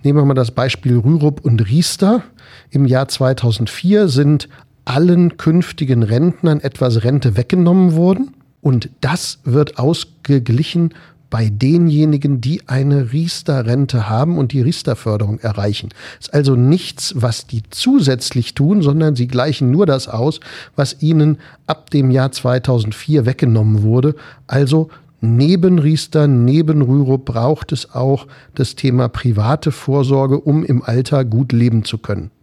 Nehmen wir mal das Beispiel Rürup und Riester. Im Jahr 2004 sind allen künftigen Rentnern etwas Rente weggenommen worden. Und das wird ausgeglichen bei denjenigen, die eine Riester-Rente haben und die Riester-Förderung erreichen. Es ist also nichts, was die zusätzlich tun, sondern sie gleichen nur das aus, was ihnen ab dem Jahr 2004 weggenommen wurde. Also neben Riester, neben Rürup braucht es auch das Thema private Vorsorge, um im Alter gut leben zu können.